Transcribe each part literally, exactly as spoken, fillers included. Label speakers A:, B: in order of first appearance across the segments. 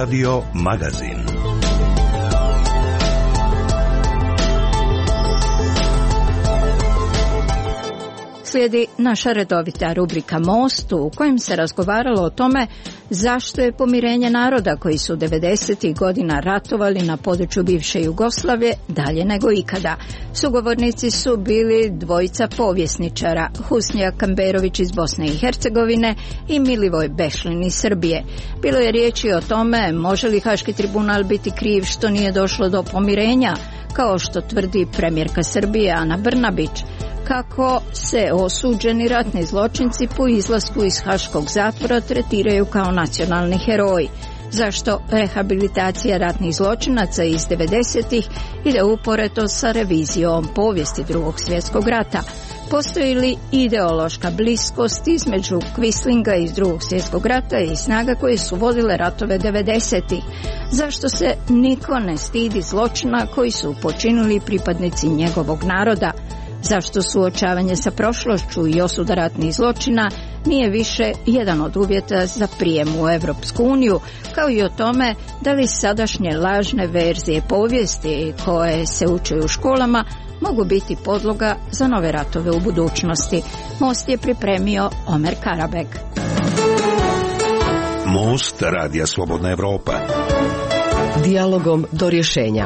A: Radio Magazin.
B: Slijedi naša redovita rubrika Most u kojem se razgovaralo o tome zašto je pomirenje naroda koji su devedesetih godina ratovali na području bivše Jugoslavije dalje nego ikada. Sugovornici su bili dvojica povjesničara, Husnija Kamberović iz Bosne i Hercegovine i Milivoj Bešlin iz Srbije. Bilo je riječi o tome može li Haški tribunal biti kriv što nije došlo do pomirenja, kao što tvrdi premijerka Srbije Ana Brnabić. Kako se osuđeni ratni zločinci po izlasku iz Haškog zatvora tretiraju kao nacionalni heroji. Zašto rehabilitacija ratnih zločinaca iz devedesetih ide uporedo sa revizijom povijesti Drugog svjetskog rata? Postoji li ideološka bliskost između Quislinga iz Drugog svjetskog rata i snaga koje su vodile ratove devedesetih? Zašto se niko ne stidi zločina koji su počinili pripadnici njegovog naroda? Zašto suočavanje sa prošlošću i osuda ratnih zločina nije više jedan od uvjeta za prijem u Europsku uniju, kao i o tome da li sadašnje lažne verzije povijesti koje se uče u školama mogu biti podloga za nove ratove u budućnosti. Most je pripremio Omer Karabek.
A: Most Radija Slobodna Evropa.
C: Dijalogom do rješenja.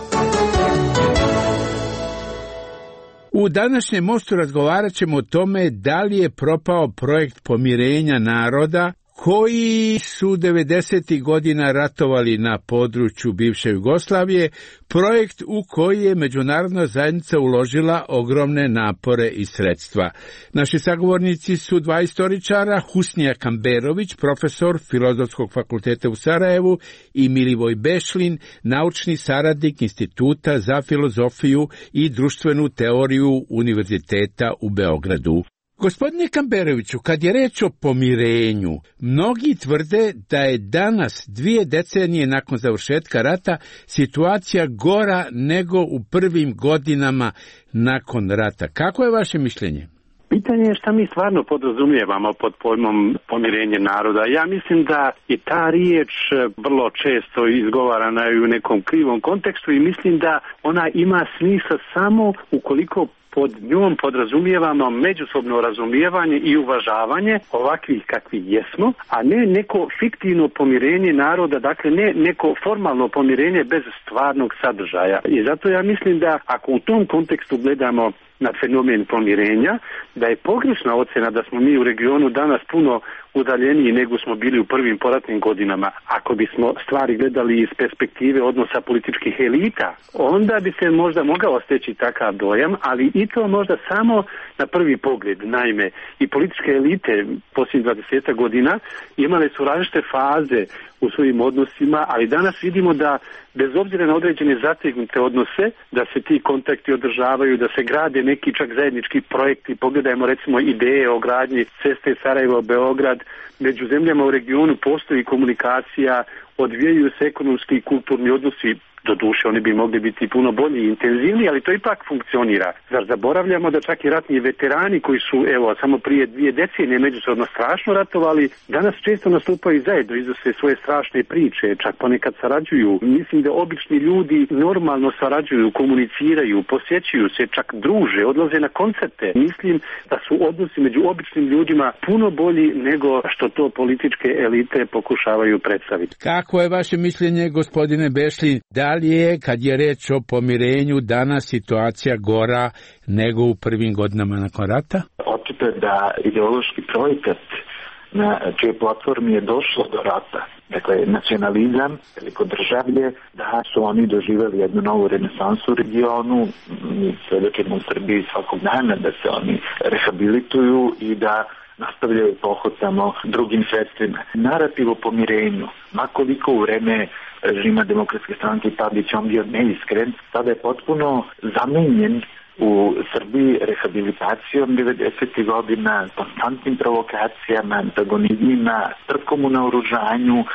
D: U današnjem mostu razgovarat ćemo o tome da li je propao projekt pomirenja naroda koji su devedesetih godina ratovali na području bivše Jugoslavije, projekt u koji je međunarodna zajednica uložila ogromne napore i sredstva. Naši sagovornici su dva istoričara, Husnija Kamberović, profesor Filozofskog fakulteta u Sarajevu, i Milivoj Bešlin, naučni saradnik Instituta za filozofiju i društvenu teoriju Univerziteta u Beogradu. Gospodine Kamberoviću, kad je reč o pomirenju, mnogi tvrde da je danas, dvije decenije nakon završetka rata, situacija gora nego u prvim godinama nakon rata. Kako je vaše mišljenje?
E: Pitanje je šta mi stvarno podrazumijevamo pod pojmom pomirenje naroda. Ja mislim da je ta riječ vrlo često izgovarana u nekom krivom kontekstu i mislim da ona ima smisla samo ukoliko pod njom podrazumijevamo međusobno razumijevanje i uvažavanje ovakvih kakvi jesmo, a ne neko fiktivno pomirenje naroda, dakle ne neko formalno pomirenje bez stvarnog sadržaja. I zato ja mislim da ako u tom kontekstu gledamo na fenomen pomirenja, da je pogrešna ocjena da smo mi u regionu danas puno udaljeniji nego smo bili u prvim poratnim godinama. Ako bismo stvari gledali iz perspektive odnosa političkih elita, onda bi se možda mogao steći takav dojam, ali i to možda samo na prvi pogled. Naime, i političke elite posljednjih dvadeset godina imale su različite faze u svojim odnosima, ali danas vidimo da bez obzira na određene zategnute odnose, da se ti kontakti održavaju, da se grade neki čak zajednički projekti. Pogledajmo recimo ideje o gradnji ceste Sarajevo-Beograd. Među zemljama u regionu postoji komunikacija, odvijaju se ekonomski i kulturni odnosi. Doduše, oni bi mogli biti puno bolji i intenzivniji, ali to ipak funkcionira. Zar zaboravljamo da čak i ratni veterani koji su, evo, samo prije dvije decenije međusobno strašno ratovali, danas često nastupaju zajedno, iznose svoje strašne priče, čak ponekad sarađuju. Mislim da obični ljudi normalno sarađuju, komuniciraju, posjećuju se, čak druže, odlaze na koncerte. Mislim da su odnosi među običnim ljudima puno bolji nego što to političke elite pokušavaju predstaviti.
D: Kako je vaše mišljenje, gospodine Bešlin? Da li je, kad je reč o pomirenju, danas situacija gora nego u prvim godinama nakon rata?
F: Očito je da ideološki projekat na čijoj platformi je došlo do rata, dakle nacionalizam, veliko državlje, da su oni doživjeli jednu novu renesansu u regionu. Mi svedočimo u Srbiji svakog dana da se oni rehabilituju i da nastavljaju pohodama drugim sredstvima. Narativ o pomirenju, makoliko u vreme režima Demokratske stranke Tadić on bio neiskren, sada je potpuno zamenjen u Srbiji rehabilitacijom devedesetih godina, konstantnim provokacijama, antagonizmima, trkom u naoružanju,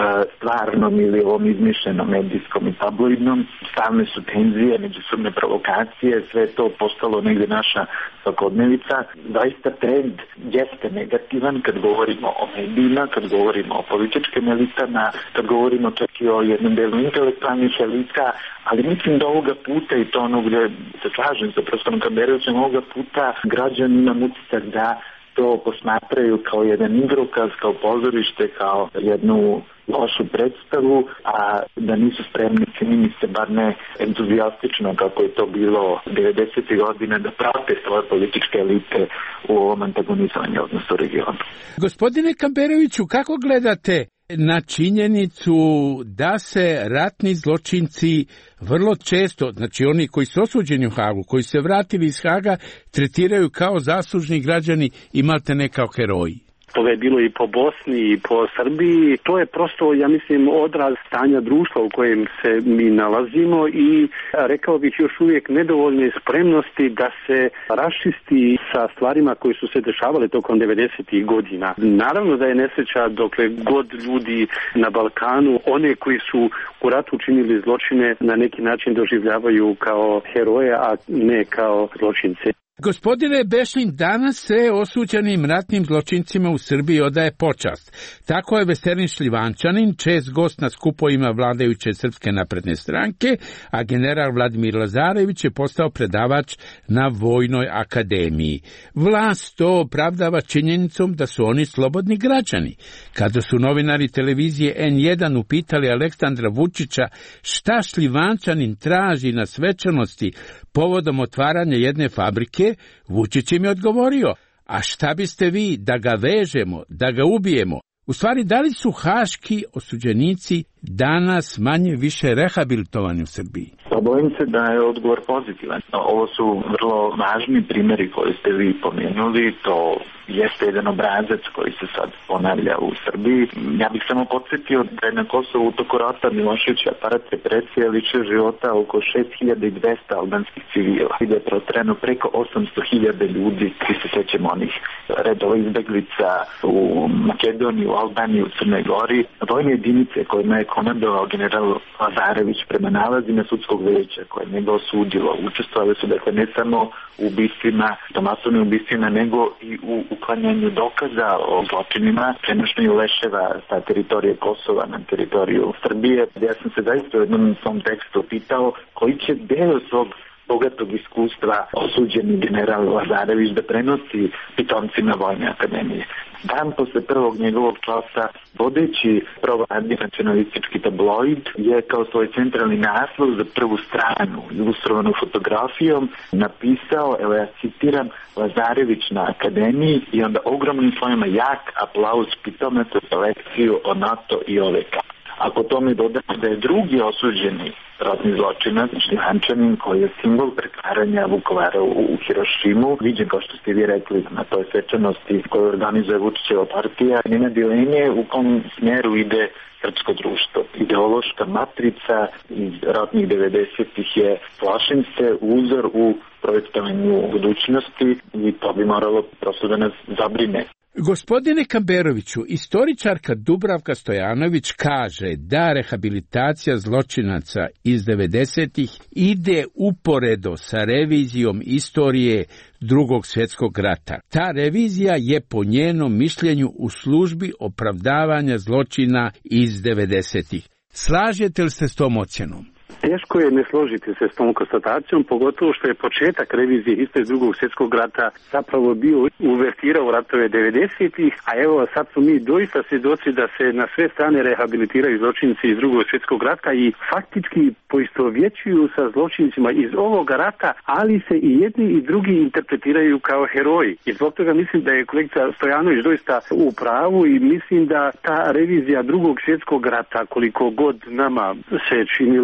F: stvarnom ili ovom izmišljenom medijskom i tabloidnom, stalne su tenzije, međusobne provokacije, sve to postalo negde naša svakodnevica. Zaista trend jeste negativan kad govorimo o medijima, kad govorimo o političkim elitama, kad govorimo čak i o jednom delu intelektualnih elita, ali mislim da ovoga puta, i to ono gde se slažem sa profesorom Kamberovićem, ovoga puta građani imam utisak da to posmatraju kao jedan igrokaz, kao pozorište, kao jednu lošu predstavu, a da nisu spremni, čini mi se, bar ne entuzijastično kako je to bilo devedesetih godina, da prate svoje političke elite u ovom antagonizovanju odnosno regionu.
D: Gospodine Kamberoviću, kako gledate na činjenicu da se ratni zločinci vrlo često, znači oni koji su osuđeni u Hagu, koji se vratili iz Haga, tretiraju kao zaslužni građani i maltene kao heroji?
E: To je bilo i po Bosni i po Srbiji. To je prosto, ja mislim, odraz stanja društva u kojem se mi nalazimo i rekao bih još uvijek nedovoljne spremnosti da se raščisti sa stvarima koje su se dešavale tokom devedesetih godina. Naravno da je nesreća dokle god ljudi na Balkanu, one koji su u ratu učinili zločine, na neki način doživljavaju kao heroje, a ne kao zločince.
D: Gospodine Bešlin, danas se osuđenim ratnim zločincima u Srbiji odaje počast. Tako je Veselin Šljivančanin, čest gost na skupovima vladajuće Srpske napredne stranke, a general Vladimir Lazarević je postao predavač na Vojnoj akademiji. Vlast to opravdava činjenicom da su oni slobodni građani. Kada su novinari televizije en jedan upitali Aleksandra Vučića šta Šljivančanin traži na svečanosti povodom otvaranja jedne fabrike, Vučić im je odgovorio, a šta biste vi da ga vežemo, da ga ubijemo? U stvari, da li su haški osuđenici danas manje više rehabilitovani u Srbiji?
F: Pa bojim se da je odgovor pozitivan. Ovo su vrlo važni primjeri koji ste vi pomenuli, to jeste jedan obrazac koji se sad ponavlja u Srbiji. Ja bih samo podsjetio da je na Kosovu u toku rata Milošević aparat represije ličio života oko šest hiljada dvesta albanskih civila. Gde je protreno preko osamsto hiljada ljudi, svi se sećamo onih redova izbeglica u Makedoniji, u Albaniji, u Crnoj Gori. Vojne jedinice kojima je komandovao general Lazarević prema nalazima sudskog veća koje je njega osudilo, učestvovali su dakle ne samo u ubistvima, masovnim ubistvima, nego i u uklanjanju dokaza o zločinima, prenošenju leševa sa teritorije Kosova na teritoriju Srbije. Ja sam se zaista u jednom svom tekstu pitao koji će deo svog bogatog iskustva osuđeni general Lazarević da prenosi pitomcima Vojne akademije. Dan posle prvog njegovog časa, vodeći provladni nacionalistički tabloid je kao svoj centralni naslov za prvu stranu, ilustrovanu fotografijom, napisao, evo ja citiram, Lazarević na akademiji i onda ogromnim slovima jak aplauz pitomaca za lekciju o NATO i O V K. Ako tome dodamo da je drugi osuđeni ratni zločinac, Šljivančanin, koji je simbol pretvaranja Vukovara u, u Hirošimu, viđen kao što ste vi rekli na toj svečanosti koju organizuje Vučićeva partija, nema dileme u kom smjeru ide srpsko društvo. Ideološka matrica iz ratnih devedesetih je, plašim se, uzor u projektovanju budućnosti i to bi moralo prosto da nas zabrine.
D: Gospodine Kamberoviću, istoričarka Dubravka Stojanović kaže da rehabilitacija zločinaca iz devedesetih ide uporedo sa revizijom istorije Drugog svjetskog rata. Ta revizija je po njenom mišljenju u službi opravdavanja zločina iz devedesetih. Slažete li se s tom ocjenom?
E: Teško je ne složiti se s tom konstatacijom, pogotovo što je početak revizije istorije Drugog svjetskog rata zapravo bio uvertira u ratove devedesetih, a evo sad su mi doista svjedoci da se na sve strane rehabilitiraju zločinci iz Drugog svjetskog rata i faktički poistovjećuju sa zločincima iz ovoga rata, ali se i jedni i drugi interpretiraju kao heroji. I zbog toga mislim da je kolegica Stojanović doista u pravu i mislim da ta revizija Drugog svjetskog rata, koliko god nama se činila ne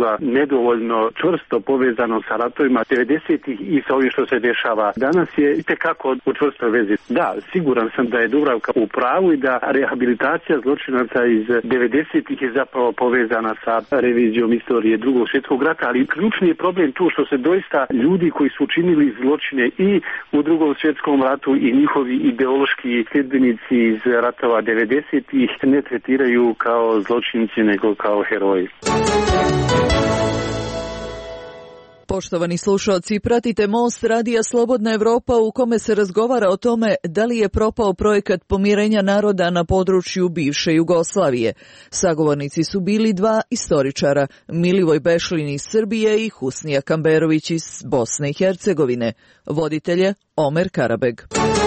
E: nedovoljno čvrsto povezano sa ratovima devedesetih i sa ovim što se dešava danas je itekako u čvrstoj vezi. Da, siguran sam da je Dubravka u pravu i da rehabilitacija zločinaca iz devedesetih je zapravo povezana sa revizijom istorije Drugog svjetskog rata, ali ključni je problem tu što se doista ljudi koji su učinili zločine i u Drugom svjetskom ratu i njihovi ideološki sljedbenici iz ratova devedesetih ne tretiraju kao zločinci nego kao heroji.
G: Poštovani slušalci, pratite Most radija Slobodna Evropa u kome se razgovara o tome da li je propao projekat pomirenja naroda na području bivše Jugoslavije. Sagovornici su bili dva istoričara, Milivoj Bešlin iz Srbije i Husnija Kamberović iz Bosne i Hercegovine. Voditelj je Omer Karabeg.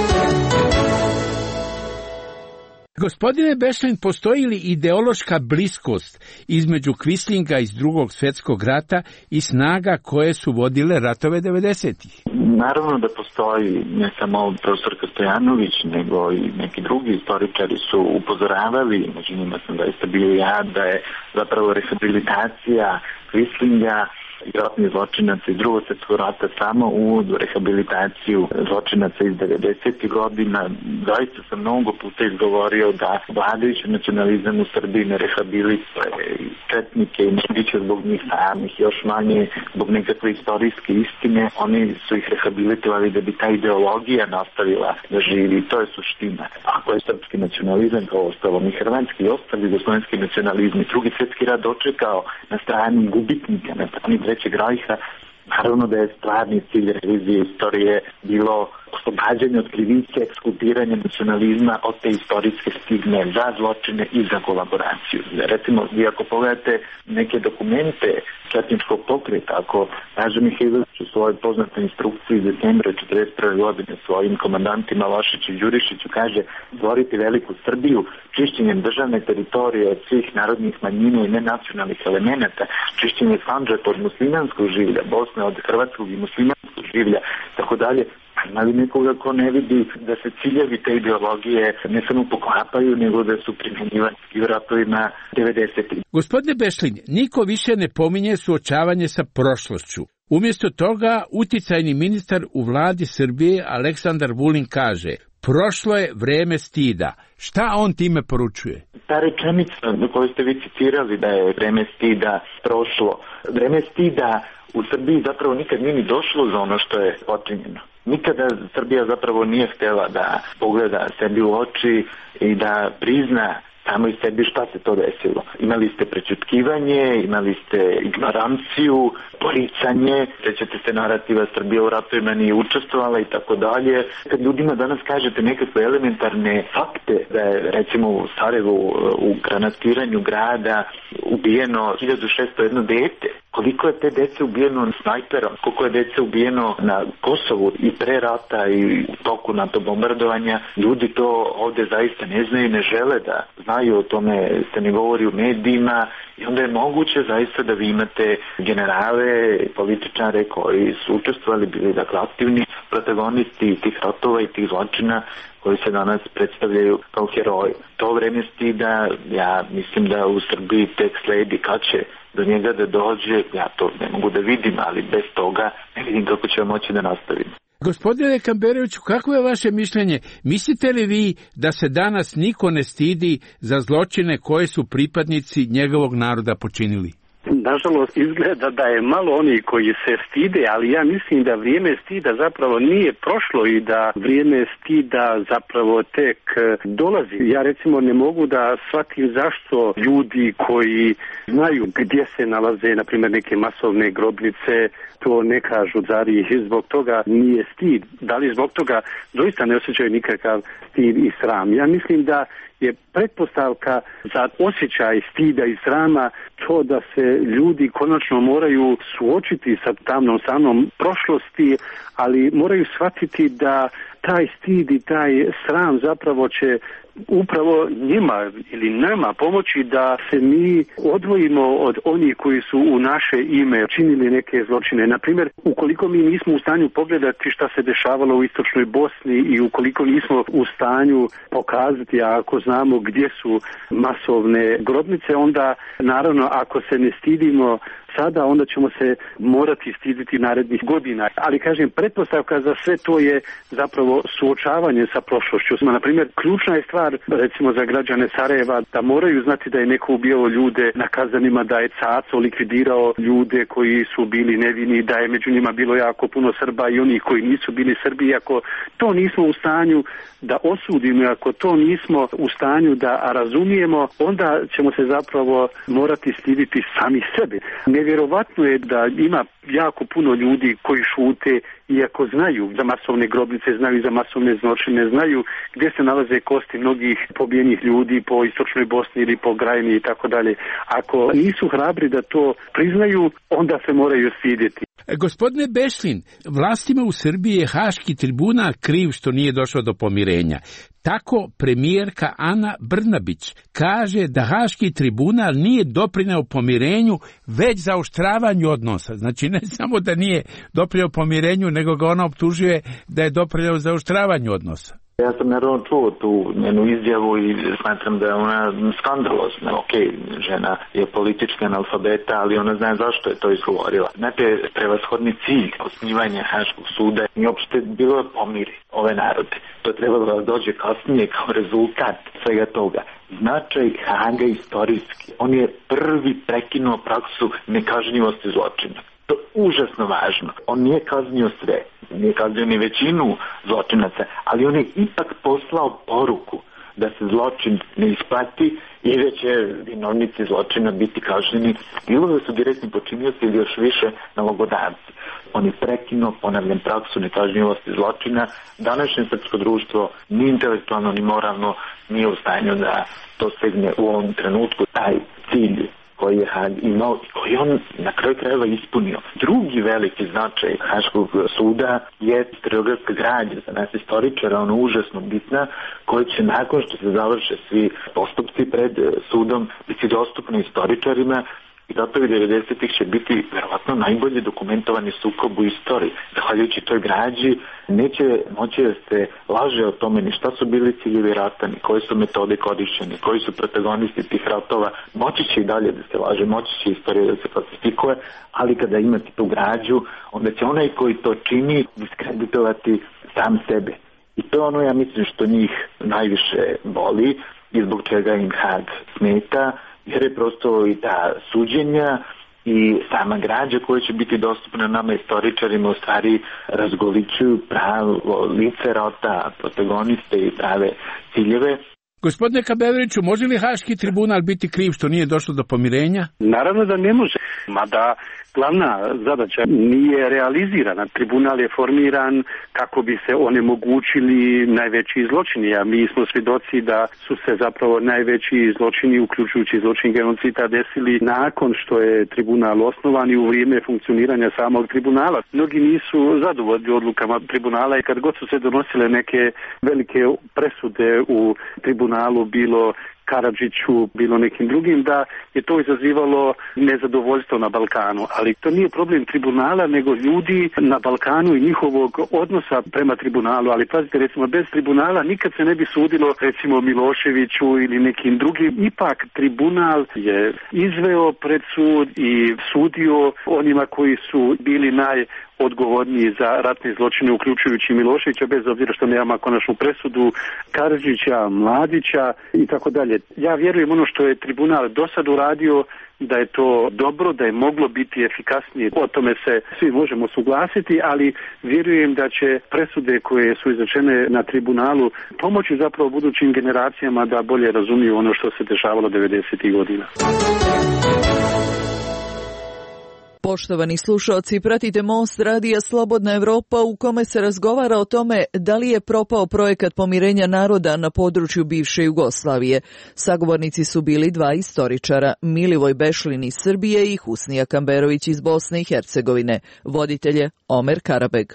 D: Gospodine Bešlin, postoji li ideološka bliskost između Quislinga iz Drugog svjetskog rata i snaga koje su vodile ratove devedesetih?
F: Naravno da postoji, ne samo profesor Stojanović, nego i neki drugi istoričari su upozoravali, među njima sam zaista bio ja, da je zapravo rehabilitacija Quislinga i ratnih zločinaca iz Drugog svjetskog rata samo uvod u rehabilitaciju zločinaca iz devedesetih godina. Zaista sam mnogo puta izgovorio da vladajući nacionalizam u Srbiji ne rehabilituje četnike i ne biće zbog njih samih, još manje zbog nekakve istorijske istine. Oni su ih rehabilitovali da bi ta ideologija nastavila da živi. To je suština. Ako je srpski nacionalizam kao ostalo i hrvatski i ostali jugoslovenski nacionalizmi, Drugi svjetski rat dočekao na strani gubitnika, na strani Trećeg rajha, naravno da je stvarni cilj revizije istorije bilo oslobađanje od krivice, ekskulpiranje nacionalizma od te istorijske stigme za zločine i za kolaboraciju. Recimo, vi ako pogledate neke dokumente četničkog pokreta, ako Raža Mihajlović u svojoj poznatoj instrukciji iz decembra četrdeset prve godine svojim komandantima Lošiću i Đurišiću kaže stvoriti veliku Srbiju čišćenjem državne teritorije od svih narodnih manjina i nenacionalnih elemenata, čišćenje Sandžaka od muslimanskog življa, Bosne od hrvatskog i muslimanskog življa, tako dalje. Ima li nekoga ko ne vidi da se ciljevi te ideologije ne samo poklapaju, nego da su primjenjivani i u ratovima devedesetih?
D: Gospodine Bešlin, niko više ne pominje suočavanje sa prošlošću. Umjesto toga, uticajni ministar u vladi Srbije Aleksandar Vulin kaže: prošlo je vreme stida. Šta on time poručuje?
F: Ta rečenica na koju ste vi citirali da je vreme stida prošlo, vreme stida u Srbiji zapravo nikad nije ni došlo za ono što je počinjeno. Nikada Srbija zapravo nije htjela da pogleda sebi u oči i da prizna samo i sebi šta se to desilo. Imali ste prečutkivanje, imali ste ignoranciju, poricanje, sećate se narativa Srbija u ratovima nije učestvovala i tako dalje. Kad ljudima danas kažete nekakve elementarne fakte da je recimo u Sarajevu u granatiranju grada ubijeno hiljadu šesto jedno dete, koliko je te dece ubijeno snajperom, koliko je dece ubijeno na Kosovu i pre rata i u toku NATO bombardovanja, ljudi to ovdje zaista ne znaju i ne žele da znaju, o tome se ne govori u medijima i onda je moguće zaista da vi imate generale, političare koji su učestvovali, bili dakle aktivni protagonisti tih ratova i tih zločina koji se danas predstavljaju kao heroji. To vreme stida, ja mislim da u Srbiji tek sledi, kad će do njega da dođe, ja to ne mogu da vidim, ali bez toga ne vidim kako ćemo moći da nastavimo.
D: Gospodine Kamberoviću, kako je vaše mišljenje? Mislite li vi da se danas niko ne stidi za zločine koje su pripadnici njegovog naroda počinili?
E: Nažalost, izgleda da je malo oni koji se stide, ali ja mislim da vrijeme stida zapravo nije prošlo i da vrijeme stida zapravo tek dolazi. Ja recimo ne mogu da shvatim zašto ljudi koji znaju gdje se nalaze, na primjer, neke masovne grobnice, to ne kažu, zari zbog toga nije stid. Da li zbog toga doista ne osjećaju nikakav stid i sram? Ja mislim da je pretpostavka za osjećaj stida i srama to da se ljudi konačno moraju suočiti sa tamnom stranom prošlosti, ali moraju shvatiti da taj stid i taj sram zapravo će upravo njima ili nama pomoći da se mi odvojimo od onih koji su u naše ime činili neke zločine. Naprimjer, ukoliko mi nismo u stanju pogledati šta se dešavalo u istočnoj Bosni i ukoliko nismo u stanju pokazati, a ako znamo gdje su masovne grobnice, onda naravno ako se ne stidimo sada, onda ćemo se morati stiditi narednih godina. Ali kažem, pretpostavka za sve to je zapravo suočavanje sa prošlošću. Na primjer, ključna je stvar, recimo za građane Sarajeva, da moraju znati da je neko ubijao ljude na Kazanima, da je Caco likvidirao ljude koji su bili nevini, da je među njima bilo jako puno Srba i onih koji nisu bili Srbi. Ako to nismo u stanju da osudimo, ako to nismo u stanju da razumijemo, onda ćemo se zapravo morati stiditi sami sebe. Nevjerovatno je da ima jako puno ljudi koji šute, iako znaju za masovne grobnice, znaju za masovne zločine, znaju gdje se nalaze kosti mnogih pobijenih ljudi po istočnoj Bosni ili po Krajini i tako dalje. Ako nisu hrabri da to priznaju, onda se moraju stidjeti.
D: Gospodine Bešlin, vlastima u Srbiji je Haški tribunal kriv što nije došlo do pomirenja. Tako premijerka Ana Brnabić kaže da Haški tribunal nije doprineo pomirenju, već zaoštravanju odnosa. Znači ne samo da nije doprineo pomirenju, nego ga ona optužuje da je doprineo zaoštravanju odnosa.
F: Ja sam naravno čuo tu njenu izjavu i smatram da je ona skandalozna. Ok, žena je politička analfabeta, ali ona zna zašto je to izgovorila. Znate, prevashodni cilj osnivanja Haškog suda je uopšte bilo da pomiri ove narode. To je trebalo da dođe kasnije kao rezultat svega toga. Značaj Haga istorijski. On je prvi prekinuo praksu nekažnjivosti zločina. To je užasno važno. On nije kaznio sve, nije kaznio ni većinu zločinaca, ali on je ipak poslao poruku da se zločin ne isplati i da će vinovnici zločina biti kažnjeni, bilo da su direktni počinioci ili još više nalogodavci. On je prekinuo, ponavljam, praksu nekažnjivosti zločina. Današnje srpsko društvo ni intelektualno ni moralno nije u stanju da to stigne u ovom trenutku. Taj cilj koji je Hag imao i koji on na kraju krajeva ispunio. Drugi veliki značaj Haškog suda je historiografska građa za nas istoričara, ono užasno bitna, koja će nakon što se završe svi postupci pred sudom biti dostupni istoričarima i ratovi devedesetih će biti verovatno najbolje dokumentovani sukob u istoriji. Zahvaljujući toj građi neće moći da se laže o tome ni šta su bili ciljevi rata, ni koje su metode korišćene, koji su protagonisti tih ratova. Moći će i dalje da se laže, moći će istorija da se falsifikuje, ali kada imate tu građu, onda će onaj koji to čini diskreditovati sam sebe. I to ono, ja mislim, što njih najviše boli i zbog čega im Hag smeta, jer je prosto i ta suđenja i sama građa koja će biti dostupna nama istoričarima u stvari razgoličuju pravo lice rata, protagoniste i prave ciljeve.
D: Gospodine Kamberoviću, može li Haški tribunal biti kriv što nije došlo do pomirenja?
E: Naravno da ne može, mada glavna zadaća nije realizirana. Tribunal je formiran kako bi se onemogućili najveći zločini, a mi smo svjedoci da su se zapravo najveći zločini, uključujući zločin genocida, desili nakon što je tribunal osnovan i u vrijeme funkcioniranja samog tribunala. Mnogi nisu zadovoljni odlukama tribunala i kad god su se donosile neke velike presude u tribunalu, bilo Karadžiću, bilo nekim drugim, da je to izazivalo nezadovoljstvo na Balkanu. Ali to nije problem tribunala, nego ljudi na Balkanu i njihovog odnosa prema tribunalu. Ali pazite, recimo, bez tribunala nikad se ne bi sudilo, recimo, Miloševiću ili nekim drugim. Ipak tribunal je izveo pred sud i sudio onima koji su bili naj odgovorniji za ratne zločine, uključujući Miloševića, bez obzira što nema konačnu presudu, Karadžića, Mladića i tako dalje. Ja vjerujem ono što je tribunal do sad uradio, da je to dobro, da je moglo biti efikasnije. O tome se svi možemo suglasiti, ali vjerujem da će presude koje su izrečene na tribunalu pomoći zapravo budućim generacijama da bolje razumiju ono što se dešavalo devedesetih godina.
G: Poštovani slušalci, pratite Most radija Slobodna Evropa u kome se razgovara o tome da li je propao projekat pomirenja naroda na području bivše Jugoslavije. Sagovornici su bili dva istoričara, Milivoj Bešlin iz Srbije i Husnija Kamberović iz Bosne i Hercegovine. Voditelj je Omer Karabeg.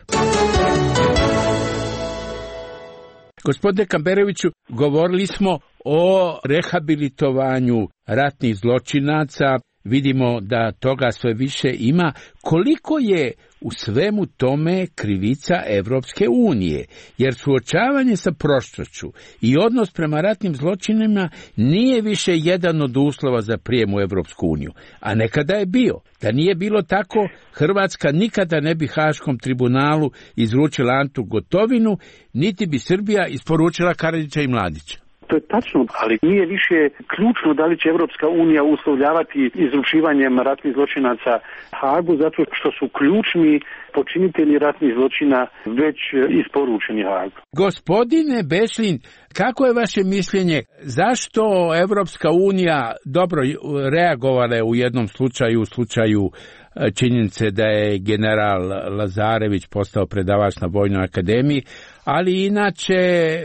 D: Gospodine Kamberoviću, govorili smo o rehabilitovanju ratnih zločinaca. Vidimo da toga sve više ima. Koliko je u svemu tome krivica Evropske unije, jer suočavanje sa prošlošću i odnos prema ratnim zločinima nije više jedan od uslova za prijem u Evropsku uniju, a nekada je bio. Da nije bilo tako, Hrvatska nikada ne bi Haškom tribunalu izručila Antu Gotovinu, niti bi Srbija isporučila Karadžića i Mladića.
E: To je tačno, ali nije više ključno da li će Evropska unija uslovljavati izručivanjem ratnih zločinaca Hagu, zato što su ključni počinitelji ratnih zločina već isporučeni Hagu.
D: Gospodine Bešlin, kako je vaše mišljenje, zašto Evropska unija dobro reagovala u jednom slučaju, u slučaju činjenice da je general Lazarević postao predavač na Vojnoj akademiji, ali inače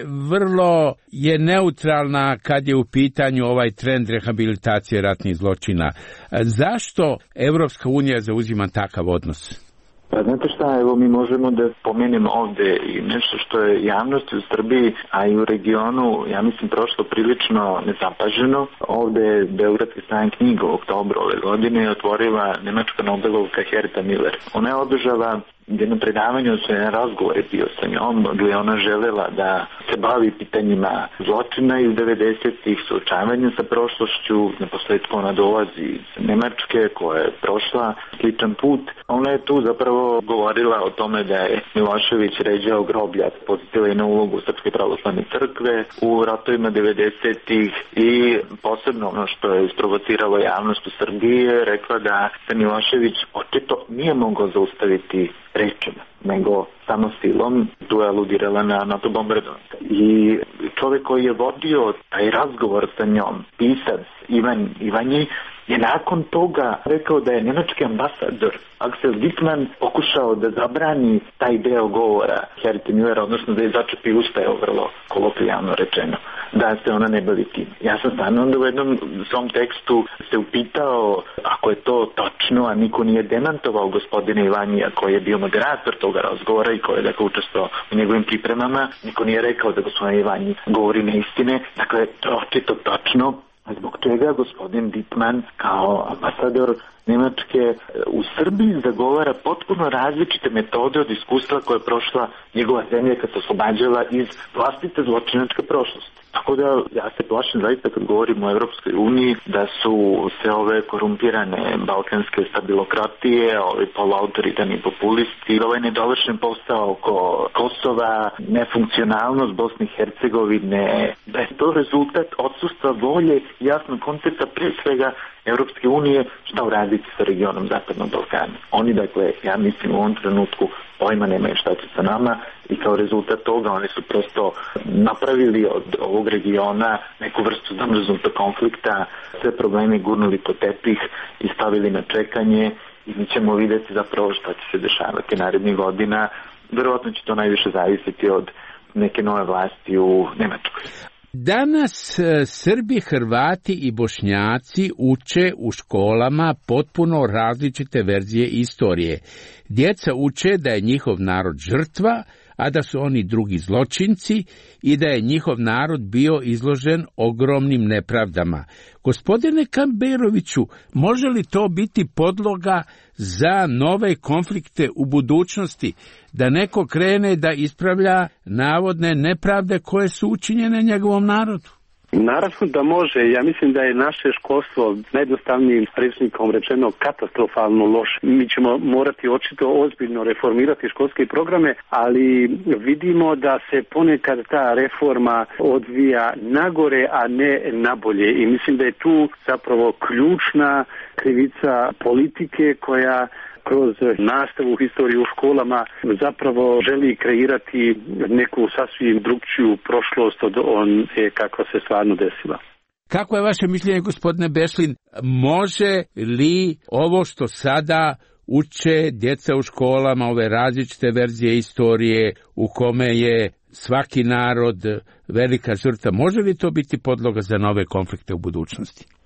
D: vrlo je neutralna kad je u pitanju ovaj trend rehabilitacije ratnih zločina. Zašto Evropska unija zauzima takav odnos?
F: Pa znate šta, evo mi možemo da spomenemo ovde i nešto što je javnosti u Srbiji, a i u regionu, ja mislim, prošlo prilično nezapaženo. Ovde je Beogradski sajam knjiga u oktobru ove godine otvorila nemačka nobelovka Herta Miller. Ona je održala jedno predavanje, odnosno jedan razgovor je bio sa njom, gdje je ona želela da se bavi pitanjima zločina iz devedesetih, suočavanja sa prošlošću. Na posledku ona dolazi iz Nemačke koja je prošla sličan put. Ona je tu zapravo govorila o tome da je Milošević ređao groblja, podsjetila i na ulogu Srpske pravoslavne crkve u ratovima devedesetih i posebno ono što je isprovociralo javnost u Srbiji je rekla da se Milošević očito nije mogao zaustaviti rečima, nego samo silom. Tu je aludirala na NATO bombardovanje. I čovjek koji je vodio taj razgovor sa njom, pisac Ivan Ivanji, je nakon toga rekao da je nemački ambasador Axel Wittmann pokušao da zabrani taj deo govora Herte Millera, odnosno da je začepi usta, je vrlo kolokvijalno rečeno, da se ona ne bavi tim. Ja sam stvarno onda u jednom svom tekstu se upitao ako je to tačno, a niko nije demantovao gospodina Ivanija koji je bio moderator toga razgovora i koji je dakle učestvovao u njegovim pripremama. Niko nije rekao da gospodin Ivanji govori neistine. Dakle, to je očito tačno. Zbog čega gospodin Wittmann kao ambasador Nemačke u Srbiji zagovara potpuno različite metode od iskustva koje je prošla njegova zemlja kad se oslobađala iz vlastite zločinačke prošlosti. Tako da ja se plašim zaista kad govorimo o Evropskoj uniji da su sve ove korumpirane balkanske stabilokratije, ovi poluautoritarni populisti, ovaj nedovršen posao oko Kosova, nefunkcionalnost Bosne i Hercegovine, da je to rezultat odsustva volje i jasnog koncepta pre svega Evropske unije šta uraditi sa regionom Zapadnog Balkana. Oni, dakle, ja mislim u ovom trenutku pojma nemaju šta će sa nama i kao rezultat toga oni su prosto napravili od ovog regiona neku vrstu zamrznutog konflikta, sve probleme gurnuli po tepih i stavili na čekanje i mi ćemo vidjeti zapravo šta će se dešavati narednih godina. Verovatno će to najviše zavisiti od neke nove vlasti u Nemačkoj.
D: Danas Srbi, Hrvati i Bošnjaci uče u školama potpuno različite verzije istorije. Djeca uče da je njihov narod žrtva, a da su oni drugi zločinci i da je njihov narod bio izložen ogromnim nepravdama. Gospodine Kamberoviću, može li to biti podloga za nove konflikte u budućnosti, da neko krene da ispravlja navodne nepravde koje su učinjene njegovom narodu?
E: Naravno da može. Ja mislim da je naše školstvo najjednostavnijim rečnikom rečeno katastrofalno loše. Mi ćemo morati očito ozbiljno reformirati školske programe, ali vidimo da se ponekad ta reforma odvija nagore, a ne nabolje. I mislim da je tu zapravo ključna krivica politike koja kroz nastavu historiju u školama zapravo želi kreirati neku sasvim drugčiju prošlost od one kakva se stvarno desila.
D: Kako je vaše mišljenje, gospodine Bešlin, može li ovo što sada uče djeca u školama, ove različite verzije istorije u kome je svaki narod velika žrtva, može li to biti podloga za nove konflikte u budućnosti?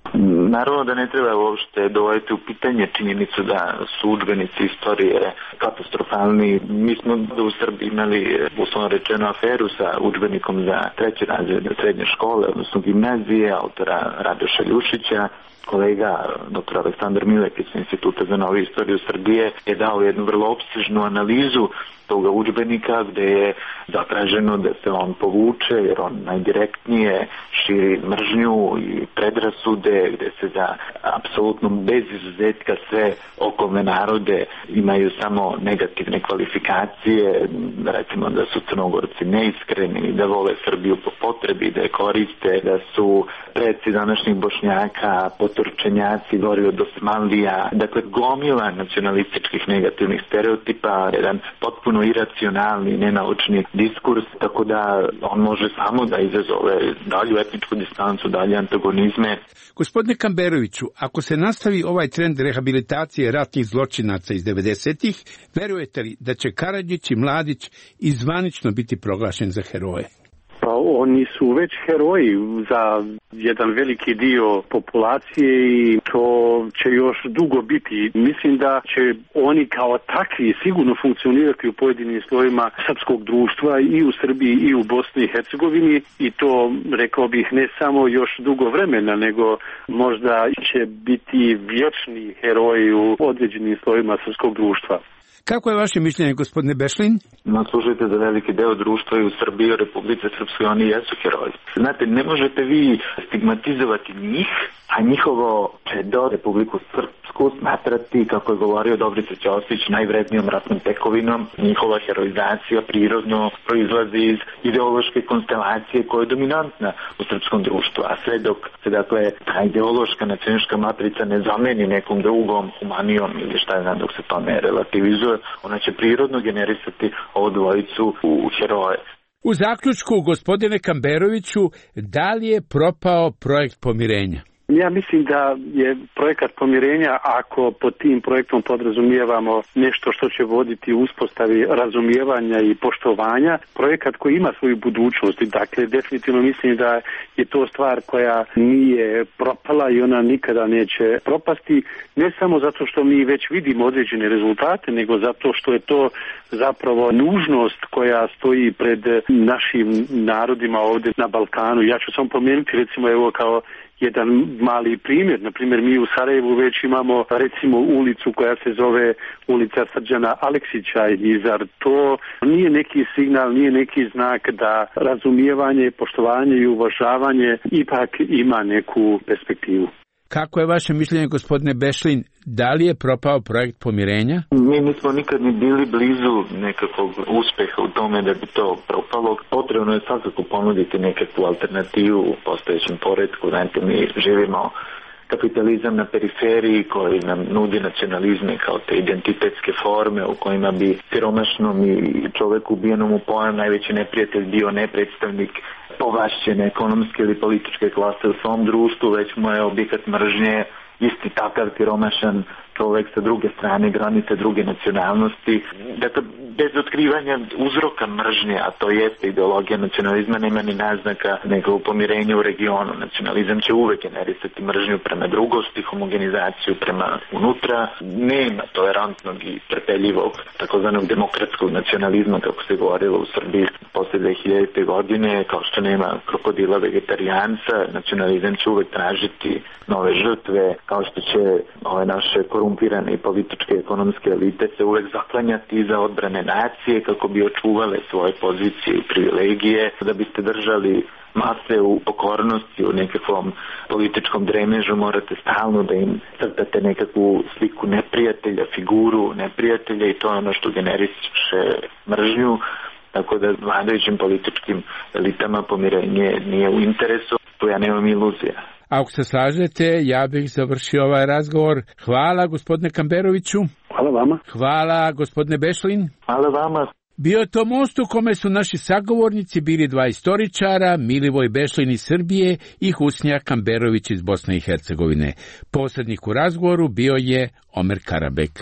F: Naravno da ne treba uopšte dovesti u pitanje činjenicu da su udžbenici istorije katastrofalni. Mi smo u Srbiji imali, uslovno rečeno, aferu sa udžbenikom za treći razred srednje škole, odnosno gimnazije, autora Radoša Ljušića. Kolega doktor Aleksandar Milek iz Instituta za novu istoriju Srbije je dao jednu vrlo opsežnu analizu toga udžbenika gde je zatraženo da se on povuče jer on najdirektnije širi mržnju i predrasude, gde se za apsolutno bez izuzetka sve okolne narode imaju samo negativne kvalifikacije, recimo da su Crnogorci neiskreni, da vole Srbiju po potrebi, da je koriste, da su preci današnjih Bošnjaka, poturčenjaci, gori od Osmanlija, dakle gomila nacionalističkih negativnih stereotipa, jedan potpuno iracionalni, nenaučni diskurs, tako da on može samo da izazove dalju etničku distancu, dalje antagonizme.
D: Gospodine Kamberoviću, ako se nastavi ovaj trend rehabilitacije ratnih zločinaca iz devedesetih, verujete li da će Karadžić i Mladić izvanično biti proglašen za heroje?
E: Pa oni su već heroji za jedan veliki dio populacije i to će još dugo biti. Mislim da će oni kao takvi sigurno funkcionirati u pojedinim slojima srpskog društva i u Srbiji i u Bosni i Hercegovini i to, rekao bih, ne samo još dugo vremena, nego možda će biti vječni heroji u određenim slojima srpskog društva.
D: Kako je vaše mišljenje, gospodine Bešlin?
F: No, slušajte, za veliki deo društva i u Srbiji i u Republici Srpskoj oni jesu heroji. Znate, ne možete vi stigmatizovati njih, a njihovo čedo Republiku Srpsku smatrati, kako je govorio Dobrica Ćosić, najvrednijom ratnom tekovinom. Njihova heroizacija prirodno proizlazi iz ideološke konstelacije koja je dominantna u srpskom društvu, a sve dok se, dakle, ta ideološka nacionalistička matrica ne zameni nekom drugom humanijom ili šta je znam, dok se to ne relativizuje, ona će prirodno generisati ovu dvojicu u heroje.
D: U zaključku, gospodine Kamberoviću, da li je propao projekt pomirenja?
E: Ja mislim da je projekat pomirenja, ako pod tim projektom podrazumijevamo nešto što će voditi u uspostavi razumijevanja i poštovanja, projekat koji ima svoju budućnost. Dakle, definitivno mislim da je to stvar koja nije propala i ona nikada neće propasti, ne samo zato što mi već vidimo određene rezultate, nego zato što je to zapravo nužnost koja stoji pred našim narodima ovdje na Balkanu. Ja ću samo pomenuti, recimo, evo kao jedan mali primjer. Na primjer, mi u Sarajevu već imamo, recimo, ulicu koja se zove ulica Srđana Aleksića i zar to nije neki signal, nije neki znak da razumijevanje, poštovanje i uvažavanje ipak ima neku perspektivu?
D: Kako je vaše mišljenje, gospodine Bešlin, da li je propao projekt pomirenja?
F: Mi nismo nikad ni bili blizu nekakvog uspjeha u tome da bi to propalo. Potrebno je svakako ponuditi nekakvu alternativu u postojećem poretku. Znate, mi živimo kapitalizam na periferiji koji nam nudi nacionalizme kao te identitetske forme u kojima bi siromašnom i čoveku ubijenom u pojam najveći neprijatelj bio ne predstavnik povlašćene ekonomske ili političke klase u svom društvu, već mu je objekat mržnje isti takav siromašan čovjek sa druge strane granice druge nacionalnosti. Dakle, bez otkrivanja uzroka mržnje, a to jeste ideologija nacionalizma, nema ni naznaka nego pomirenja u regionu. Nacionalizam će uvek generisati mržnju prema drugosti, homogenizaciju prema unutra. Nema tolerantnog i trpeljivog takozvanog demokratskog nacionalizma, kako se govorilo u Srbiji posle dve hiljadite godine, kao što nema krokodila vegetarijanca. Nacionalizam će uvek tražiti nove žrtve, kao što će ove naše korumpirane i političke ekonomske elite se uvek zaklanjati za odbrane nacije kako bi očuvale svoje pozicije i privilegije, da biste držali mase u pokornosti, u nekakvom političkom dremežu, morate stalno da im crtate nekakvu sliku neprijatelja, figuru neprijatelja i to je ono što generiše mržnju, tako da vladajućim političkim elitama pomirenje nije u interesu, tu ja nemam iluzija.
D: Ako se slažete, ja bih završio ovaj razgovor. Hvala, gospodine Kamberoviću.
E: Hvala vama.
D: Hvala, gospodine Bešlin.
F: Hvala vama.
D: Bio je to most u kome su naši sagovornici bili dva istoričara, Milivoj Bešlin iz Srbije i Husnija Kamberović iz Bosne i Hercegovine. Posrednik u razgovoru bio je Omer Karabek.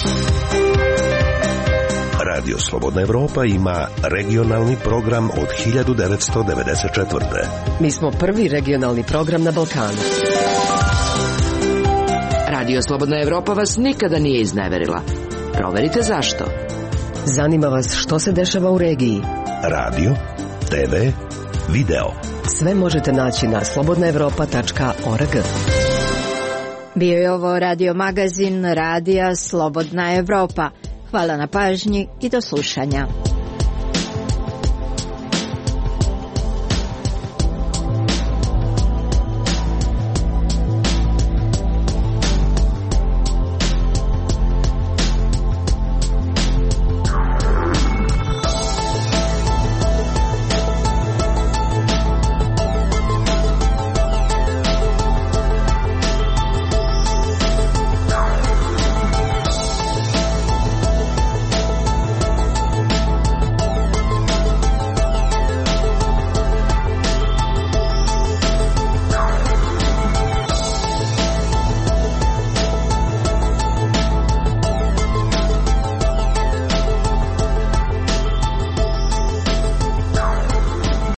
A: Radio Slobodna Evropa ima regionalni program od hiljadu devetsto devedeset četvrte.
C: Mi smo prvi regionalni program na Balkanu. Radio Slobodna Evropa vas nikada nije izneverila. Proverite zašto. Zanima vas što se dešava u regiji.
A: Radio, te ve, video.
C: Sve možete naći na slobodna evropa tačka org.
B: Bio je ovo radio magazin Radija Slobodna Evropa. Hvala na pažnji i do slušanja.